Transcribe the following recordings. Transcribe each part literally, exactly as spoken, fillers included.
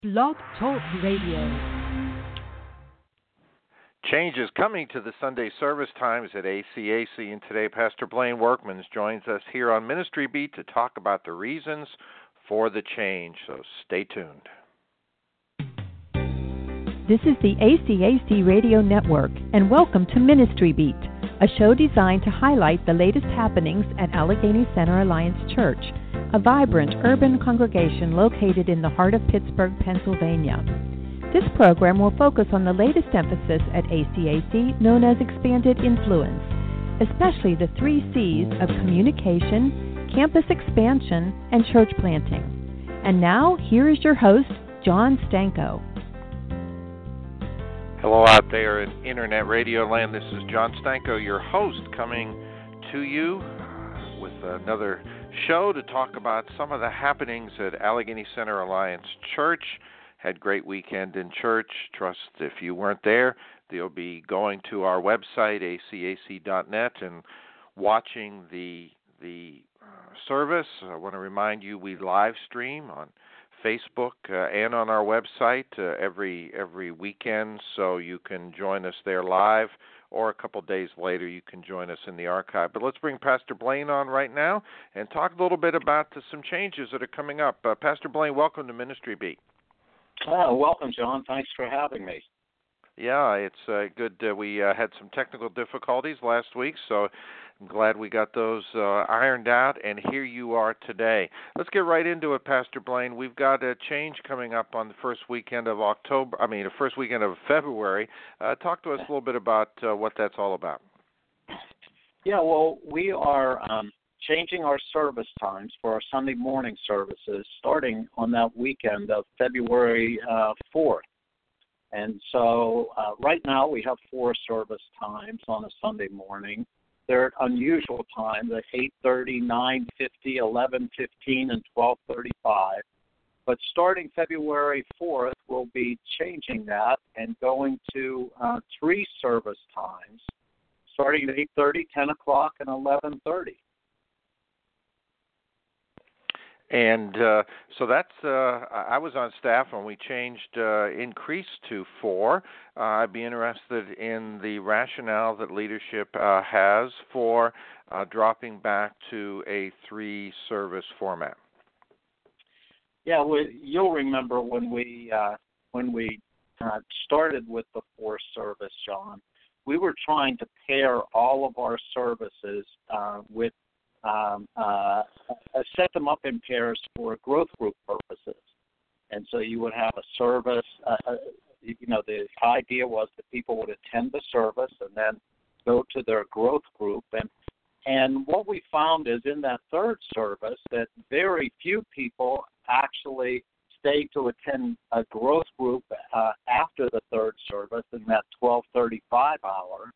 Blog Talk Radio. Change is coming to the Sunday service times at A C A C, and today Pastor Blaine Workmans joins us here on Ministry Beat to talk about the reasons for the change, so stay tuned. This is the A C A C Radio Network, and welcome to Ministry Beat, a show designed to highlight the latest happenings at Allegheny Center Alliance Church, a vibrant urban congregation located in the heart of Pittsburgh, Pennsylvania. This program will focus on the latest emphasis at A C A C known as Expanded Influence, especially the three C's of communication, campus expansion, and church planting. And now, here is your host, John Stanko. Hello out there in Internet Radio Land. This is John Stanko, your host, coming to you with another show to talk about some of the happenings at Allegheny Center Alliance Church. Had a great weekend in church. Trust if you weren't there, you'll be going to our website, A C A C dot net, and watching the the uh, service. I want to remind you we live stream on Facebook uh, and on our website uh, every every weekend, so you can join us there live, or a couple days later you can join us in the archive. But let's bring Pastor Blaine on right now and talk a little bit about uh, some changes that are coming up. Uh, Pastor Blaine, welcome to Ministry Beat. Oh, welcome, John. Thanks for having me. Yeah, it's uh, good. Uh, we uh, had some technical difficulties last week, so I'm glad we got those uh, ironed out, and here you are today. Let's get right into it, Pastor Blaine. We've got a change coming up on the first weekend of October, I mean, the first weekend of February. Uh, talk to us a little bit about uh, what that's all about. Yeah, well, we are um, changing our service times for our Sunday morning services starting on that weekend of February uh, fourth. And so uh, right now we have four service times on a Sunday morning. They're at unusual times at eight thirty, nine fifty, eleven fifteen, and twelve thirty-five. But starting February fourth, we'll be changing that and going to uh, three service times, starting at eight thirty, ten o'clock, and eleven thirty. And uh, so that's, uh, I was on staff when we changed, uh, increased to four. Uh, I'd be interested in the rationale that leadership uh, has for uh, dropping back to a three-service format. Yeah, well, you'll remember when we uh, when we uh, started with the four service, John, we were trying to pair all of our services uh, with Um, uh, set them up in pairs for growth group purposes. And so you would have a service, uh, you know, the idea was that people would attend the service and then go to their growth group. And, and what we found is in that third service that very few people actually stay to attend a growth group uh, after the third service in that twelve thirty-five hour.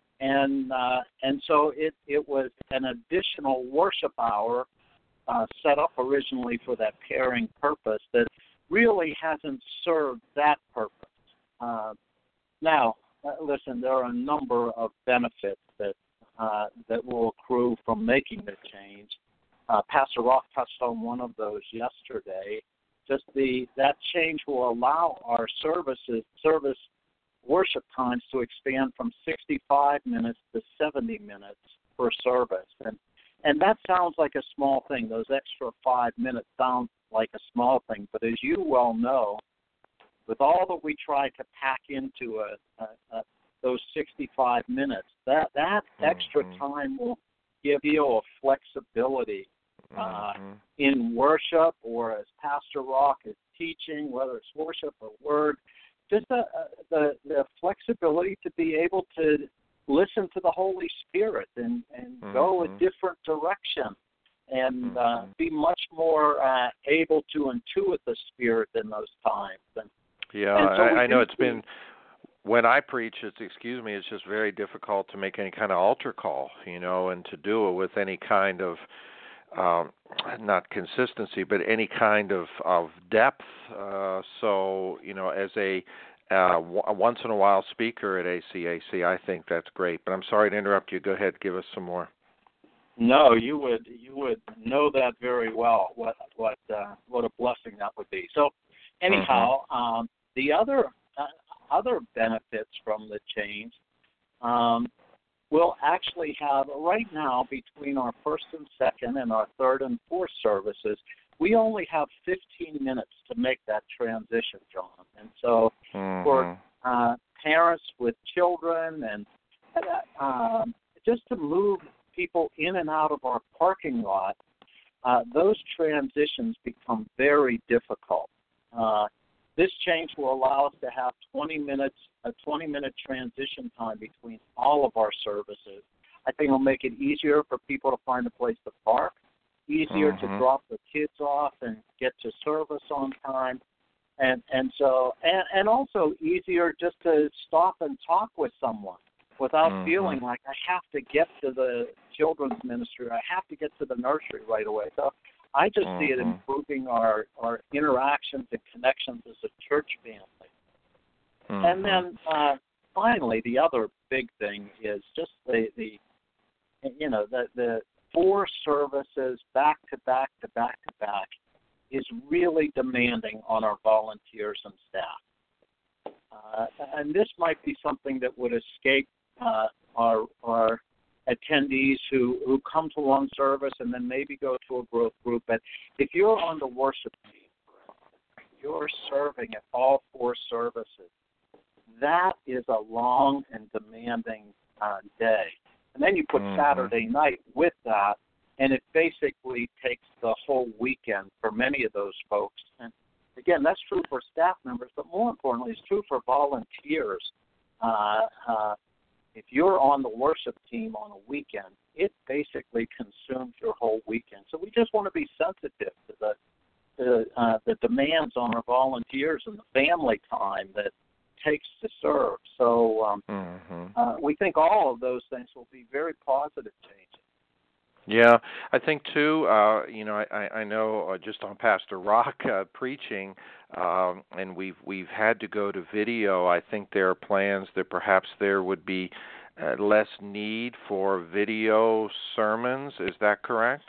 And uh, and so it, it was an additional worship hour uh, set up originally for that pairing purpose that really hasn't served that purpose. Uh, now, uh, listen, there are a number of benefits that uh, that will accrue from making the change. Uh, Pastor Rock touched on one of those yesterday. Just the that change will allow our services service. worship times to expand from sixty-five minutes to seventy minutes per service. And and that sounds like a small thing. Those extra five minutes sound like a small thing. But as you well know, with all that we try to pack into a, a, a, those sixty-five minutes, that, that mm-hmm. extra time will give you a flexibility uh, mm-hmm. in worship, or as Pastor Rock is teaching, whether it's worship or word, just the, uh, the the flexibility to be able to listen to the Holy Spirit and, and mm-hmm. go a different direction and uh, mm-hmm. be much more uh, able to intuit the Spirit in those times. And, yeah, and so I, I know it's see, been, when I preach, it's, excuse me, it's just very difficult to make any kind of altar call, you know, and to do it with any kind of, um, not consistency, but any kind of, of depth. Uh, so, you know, as a, uh, w- a once-in-a-while speaker at A C A C, I think that's great. But I'm sorry to interrupt you. Go ahead, give us some more. No, you would you would know that very well. What what uh, what a blessing that would be. So, anyhow, Mm-hmm. um, the other uh, other benefits from the change, um, we'll actually have right now between our first and second and our third and fourth services, we only have fifteen minutes to make that transition, John. And so Mm-hmm. for uh, parents with children and uh, um, just to move people in and out of our parking lot, uh, those transitions become very difficult. Uh, this change will allow us to have twenty minutes, a twenty-minute transition time between all of our services. I think it'll make it easier for people to find a place to park, easier Mm-hmm. to drop the kids off and get to service on time, and and so and, and also easier just to stop and talk with someone without Mm-hmm. feeling like I have to get to the children's ministry, or I have to get to the nursery right away. So I just Mm-hmm. see it improving our, our interactions and connections as a church family. Mm-hmm. And then uh, finally, the other big thing is just the, the you know, the, the four services back to back to back to back is really demanding on our volunteers and staff. Uh, and this might be something that would escape uh, our, our attendees who, who come to one service and then maybe go to a growth group. But if you're on the worship team, you're serving at all four services, that is a long and demanding uh, day. And then you put Mm-hmm. Saturday night with that, and it basically takes the whole weekend for many of those folks. And again, that's true for staff members, but more importantly, it's true for volunteers. Uh, uh, if you're on the worship team on a weekend, it basically consumes your whole weekend. So we just want to be sensitive to the the, uh, the demands on our volunteers and the family time that takes to serve. So um, Mm-hmm. uh, we think all of those things will be very positive changes. Yeah, I think too. Uh, you know, I, I know uh, just on Pastor Rock uh, preaching, um, and we've we've had to go to video. I think there are plans that perhaps there would be uh, less need for video sermons. Is that correct?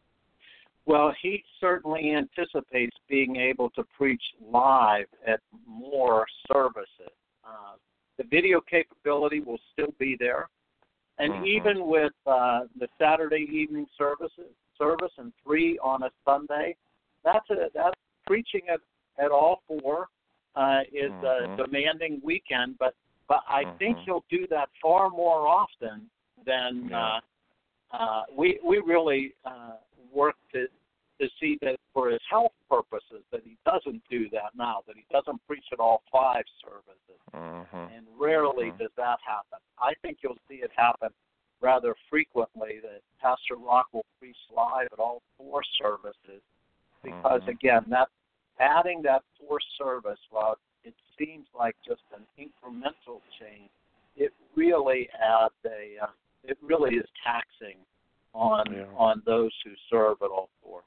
Well, he certainly anticipates being able to preach live at more services. Uh, the video capability will still be there. And Mm-hmm. even with uh, the Saturday evening services, service and three on a Sunday, that's a, that's preaching at, at all four uh, is Mm-hmm. a demanding weekend. But but I Mm-hmm. think he'll do that far more often than Yeah. uh, uh, we we really uh, work to to see that for his health purposes that he doesn't do that now, that he doesn't preach at all five services. Mm-hmm. And rarely Mm-hmm. does that happen. I think you'll see it happen rather frequently, that Pastor Rock will preach live at all four services because, Mm-hmm. again, that adding that fourth service, while it seems like just an incremental change, it really adds a, uh, it really is taxing on Yeah. on those who serve at all four.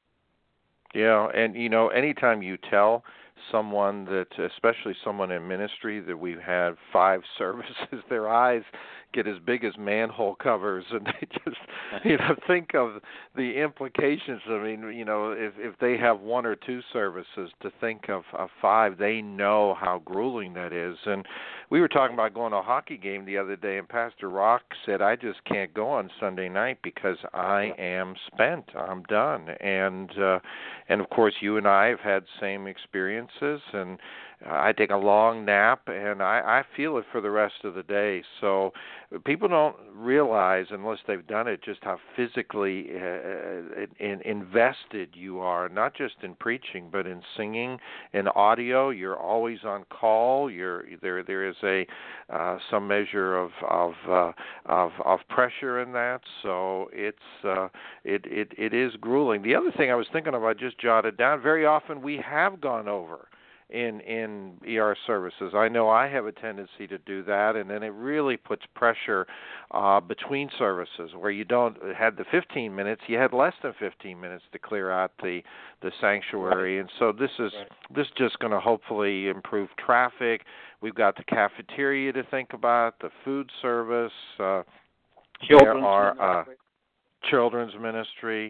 Yeah, and you know, anytime you tell someone that, especially someone in ministry, that we've had five services, their eyes get as big as manhole covers, and they just, you know, think of the implications. I mean, you know, if if they have one or two services, to think of, of five, they know how grueling that is. And we were talking about going to a hockey game the other day, and Pastor Rock said, "I just can't go on Sunday night because I am spent. I'm done." And uh, and of course, you and I have had same experiences, and uh, I take a long nap, and I, I feel it for the rest of the day. So people don't realize, unless they've done it, just how physically uh, in, invested you are, not just in preaching, but in singing, in audio. You're always on call. You're there. There is a uh, some measure of of, uh, of of pressure in that. So it's uh, it it it is grueling. The other thing I was thinking of, I just jotted down. Very often we have gone over in in E R services. I know I have a tendency to do that, and then it really puts pressure uh, between services where you don't had the fifteen minutes, you had less than fifteen minutes to clear out the the sanctuary. Right. And so this is right. this is just going to hopefully improve traffic. We've got the cafeteria to think about, the food service. Uh, children's there are ministry. Uh, children's ministry.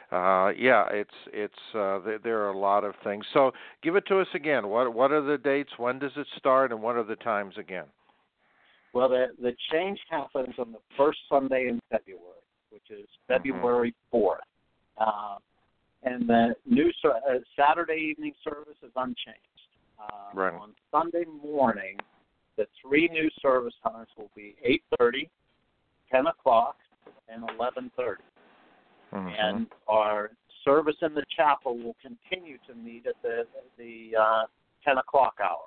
uh, yeah, it's it's uh, th- there are a lot of things. So give it to us again. What what are the dates? When does it start? And what are the times again? Well, the the change happens on the first Sunday in February, which is February fourth. Uh, and the new uh, Saturday evening service is unchanged. Uh, right. On Sunday morning, the three new service times will be eight thirty, ten o'clock, and eleven thirty. Mm-hmm. And our service in the chapel will continue to meet at the the uh, ten o'clock hour.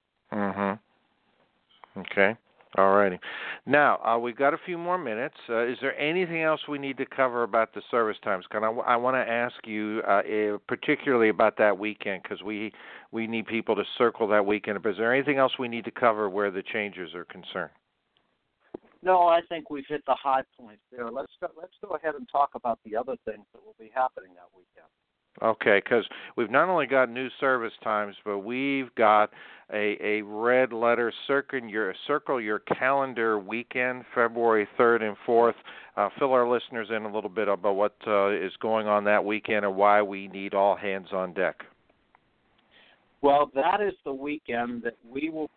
Mm-hmm. Okay. All righty. Now, uh, we've got a few more minutes. Uh, is there anything else we need to cover about the service times? Because I, w- I want to ask you uh, uh, particularly about that weekend, because we, we need people to circle that weekend. But is there anything else we need to cover where the changes are concerned? No, I think we've hit the high points there. Let's go, let's go ahead and talk about the other things that will be happening that weekend. Okay, because we've not only got new service times, but we've got a, a red letter circle your circle your calendar weekend, February third and fourth. Uh, fill our listeners in a little bit about what uh, is going on that weekend and why we need all hands on deck. Well, that is the weekend that we will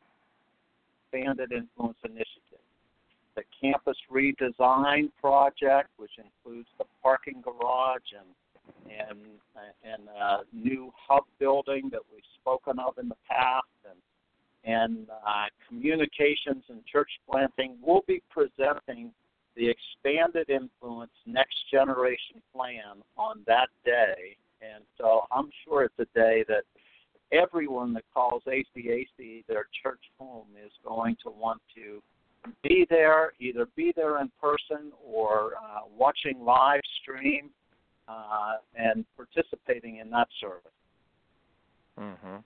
Expanded Influence Initiative. The campus redesign project, which includes the parking garage and and and a new hub building that we've spoken of in the past, and and uh, communications and church planting, we'll be presenting the Expanded Influence Next Generation Plan on that day. And so I'm sure it's a day that everyone that calls A C A C their church home is going to want to be there, either be there in person or uh, watching live stream uh, and participating in that service. Mm-hmm.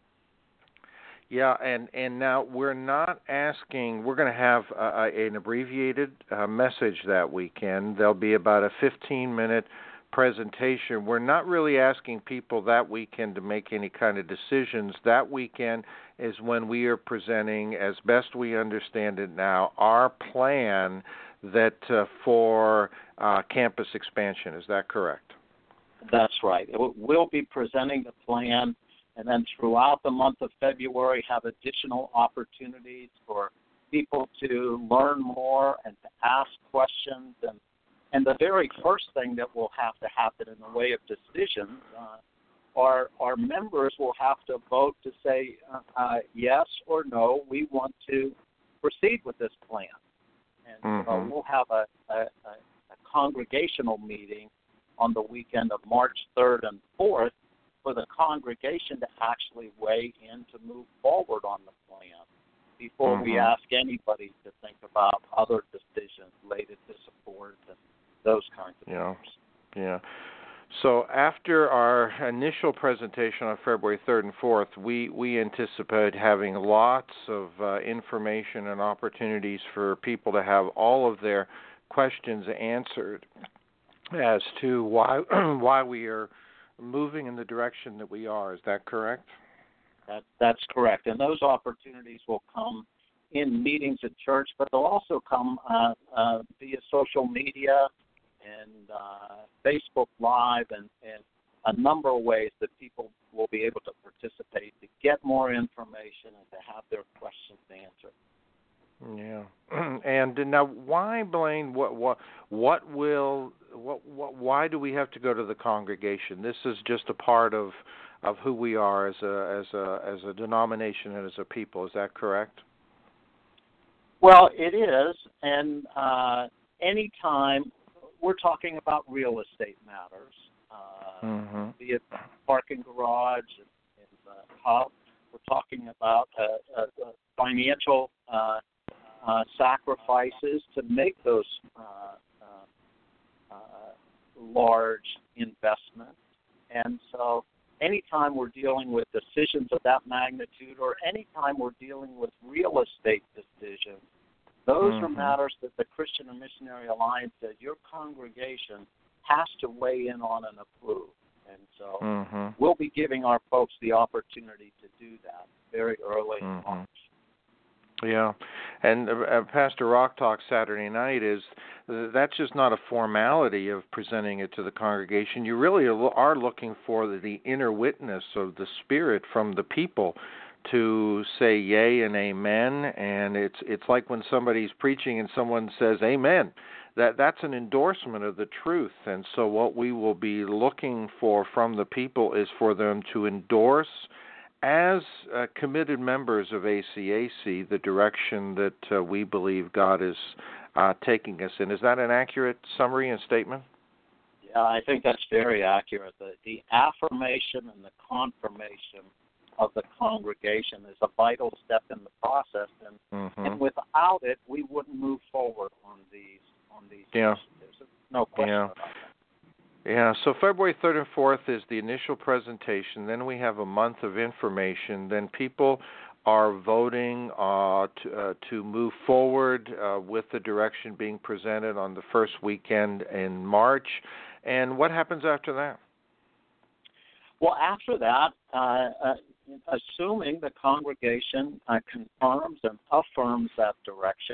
Yeah, and, and now we're not asking, we're going to have uh, an abbreviated uh, message that weekend. There'll be about a fifteen-minute presentation. We're not really asking people that weekend to make any kind of decisions. That weekend is when we are presenting, as best we understand it now, our plan that uh, for uh, campus expansion. Is that correct? That's right. We'll be presenting the plan, and then throughout the month of February have additional opportunities for people to learn more and to ask questions. And, and the very first thing that will have to happen in the way of decisions, uh, our, our members will have to vote to say uh, uh, yes or no, we want to proceed with this plan. And mm-hmm. uh, we'll have a, a, a congregational meeting on the weekend of March third and fourth for the congregation to actually weigh in to move forward on the plan before mm-hmm. we ask anybody to think about other decisions related to support and those kinds of yeah. things. Yeah. So after our initial presentation on February third and fourth, we, we anticipate having lots of uh, information and opportunities for people to have all of their questions answered as to why why we are moving in the direction that we are. Is that correct? That, that's correct. And those opportunities will come in meetings at church, but they'll also come uh, uh, via social media and uh, Facebook Live and, and a number of ways that people will be able to participate to get more information and to have their questions answered. Yeah, and now, why, Blaine? What, what, what will, what, what, why do we have to go to the congregation? This is just a part of, of who we are as a, as a, as a denomination and as a people. Is that correct? Well, it is, and uh, anytime we're talking about real estate matters, uh, mm-hmm. be it parking garage and, and the hub, we're talking about uh, uh, financial. Uh, Uh, sacrifices to make those uh, uh, uh, large investments. And so anytime we're dealing with decisions of that magnitude or anytime we're dealing with real estate decisions, those mm-hmm. are matters that the Christian and Missionary Alliance said your congregation has to weigh in on and approve. And so mm-hmm. we'll be giving our folks the opportunity to do that very early mm-hmm. in March. Yeah, And uh, Pastor Rock Talk Saturday night is uh, that's just not a formality of presenting it to the congregation. You really are looking for the, the inner witness of the Spirit from the people to say yea and amen. And it's it's like when somebody's preaching and someone says amen. That that's an endorsement of the truth. And so what we will be looking for from the people is for them to endorse, as uh, committed members of A C A C, the direction that uh, we believe God is uh, taking us in. Is that an accurate summary and statement? Yeah, I think that's very accurate. The, the affirmation and the confirmation of the congregation is a vital step in the process, and, mm-hmm. and without it, we wouldn't move forward on these on these yeah. initiatives. No question yeah. about that. Yeah, so February third and fourth is the initial presentation. Then we have a month of information. Then people are voting uh, to, uh, to move forward uh, with the direction being presented on the first weekend in March. And what happens after that? Well, after that, uh, uh, assuming the congregation uh, confirms and affirms that direction,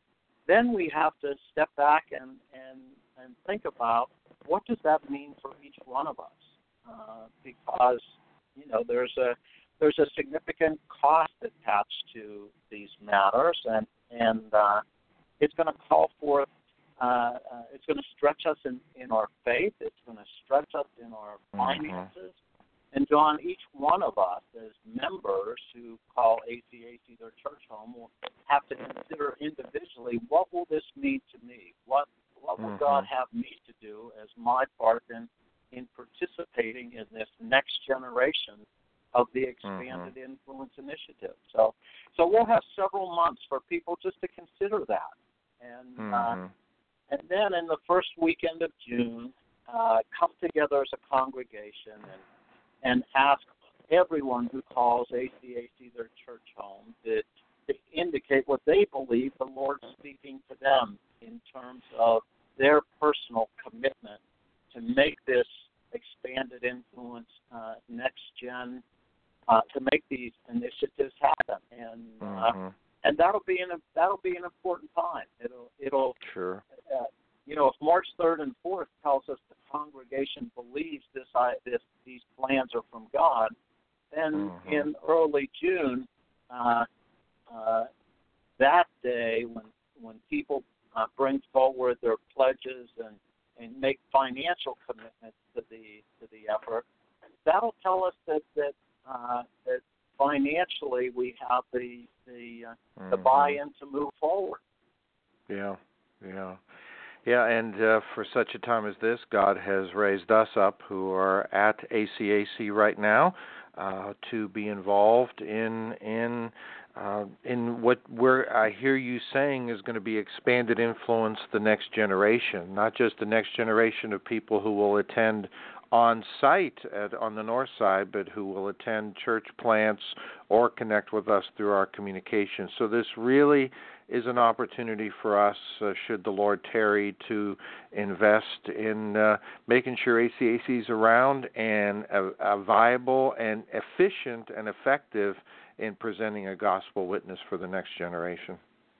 then we have to step back and, and, and think about what does that mean for each one of us? Uh, because, you know, there's a there's a significant cost attached to these matters, and, and uh, it's going to call forth, uh, uh, it's going to stretch us in, in our faith, it's going to stretch us in our finances. Mm-hmm. And, John, each one of us as members who call A C A C their church home will have to consider individually, what will this mean to me? What what will mm-hmm. God have me to do as my part in, in participating in this next generation of the Expanded mm-hmm. Influence Initiative? So so we'll have several months for people just to consider that. And, mm-hmm. uh, and then in the first weekend of June, uh, come together as a congregation and and ask everyone who calls A C A C their church home to, to indicate what they believe the Lord's speaking to them in terms of their personal commitment to make this expanded influence uh, next gen, uh, to make these initiatives happen, and uh, mm-hmm. and that'll be an that'll be an important time. It'll it'll sure. Uh, You know, if March third and fourth tells us the congregation believes this, this these plans are from God, then mm-hmm. in early June, uh, uh, that day when when people uh, bring forward their pledges and, and make financial commitments to the to the effort, that'll tell us that that uh, that financially we have the the uh, mm-hmm. the buy-in to move forward. Yeah, yeah. Yeah, and uh, for such a time as this, God has raised us up who are at A C A C right now uh, to be involved in in uh, in what we're, I hear you saying is going to be expanded influence the next generation, not just the next generation of people who will attend on site at, on the north side, but who will attend church plants or connect with us through our communication. So this really is an opportunity for us, uh, should the Lord tarry, to invest in uh, making sure A C A C is around and a, a viable and efficient and effective in presenting a gospel witness for the next generation.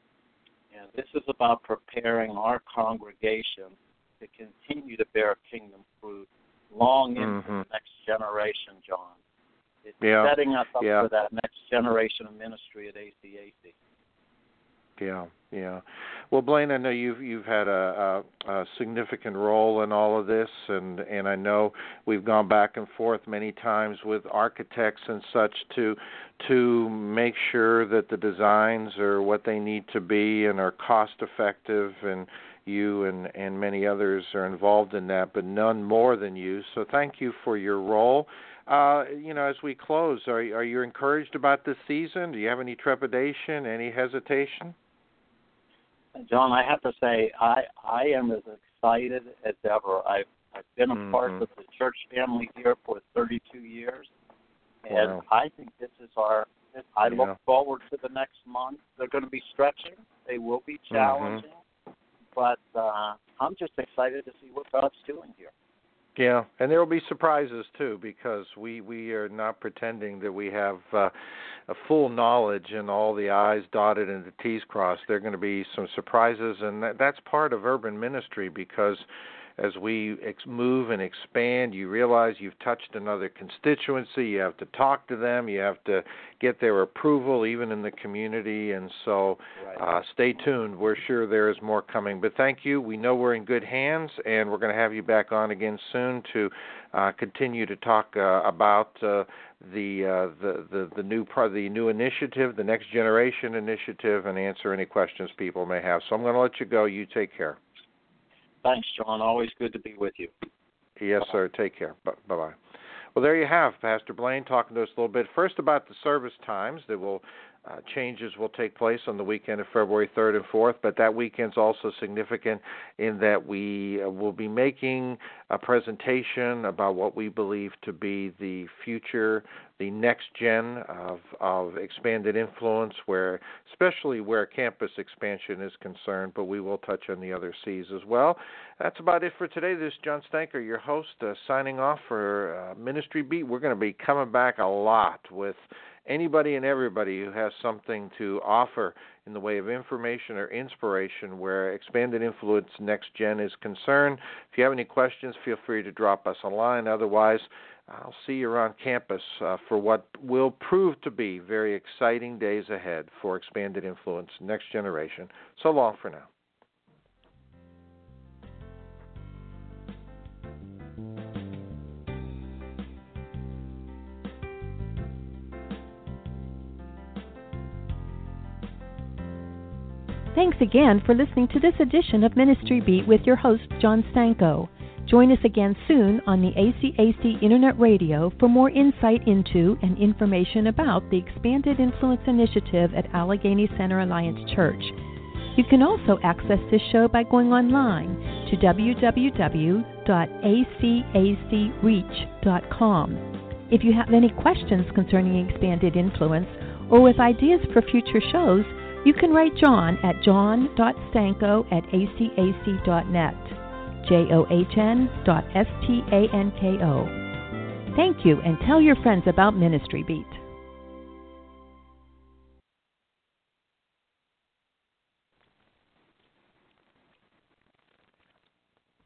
And this is about preparing our congregation to continue to bear kingdom fruit long into mm-hmm. the next generation, John. It's yeah. setting us up yeah. for that next generation of ministry at A C A C. Yeah, yeah. Well, Blaine, I know you've you've had a, a, a significant role in all of this, and, and I know we've gone back and forth many times with architects and such to to make sure that the designs are what they need to be and are cost effective, and you and, and many others are involved in that, but none more than you. So thank you for your role. Uh, you know, as we close, are are you encouraged about this season? Do you have any trepidation, any hesitation? John, I have to say, I I am as excited as ever. I've I've been a mm-hmm. part of the church family here for thirty-two years, and wow. I think this is our. I yeah. look forward to the next month. They're going to be stretching. They will be challenging, mm-hmm. but uh, I'm just excited to see what God's doing here. Yeah, and there will be surprises too, because we, we are not pretending that we have uh, a full knowledge and all the I's dotted and the T's crossed. There are going to be some surprises, and that, that's part of urban ministry, because as we ex- move and expand, you realize you've touched another constituency. You have to talk to them. You have to get their approval, even in the community. And so right. uh, stay tuned. We're sure there is more coming. But thank you. We know we're in good hands, and we're going to have you back on again soon to uh, continue to talk uh, about uh, the, uh, the the the new pro- the new initiative, the Next Generation Initiative, and answer any questions people may have. So I'm going to let you go. You take care. Thanks, John. Always good to be with you. Yes, sir. Take care. Bye-bye. Well, there you have Pastor Blaine talking to us a little bit. First about the service times. That will uh, changes will take place on the weekend of February third and fourth, but that weekend's also significant in that we uh, will be making a presentation about what we believe to be the future, the next gen of, of expanded influence, where especially where campus expansion is concerned, but we will touch on the other C's as well. That's about it for today. This is John Stanker, your host, uh, signing off for uh, Ministry Beat. We're going to be coming back a lot with anybody and everybody who has something to offer in the way of information or inspiration where expanded influence next gen is concerned. If you have any questions, feel free to drop us a line. Otherwise, I'll see you around campus uh, for what will prove to be very exciting days ahead for expanded influence next generation. So long for now. Thanks again for listening to this edition of Ministry Beat with your host, John Stanko. Join us again soon on the A C A C Internet Radio for more insight into and information about the Expanded Influence Initiative at Allegheny Center Alliance Church. You can also access this show by going online to w w w dot a c a c reach dot com. If you have any questions concerning Expanded Influence or with ideas for future shows, you can write John at john dot stanko at a c a c dot net, J O H N dot S T A N K O. Thank you, and tell your friends about Ministry Beat.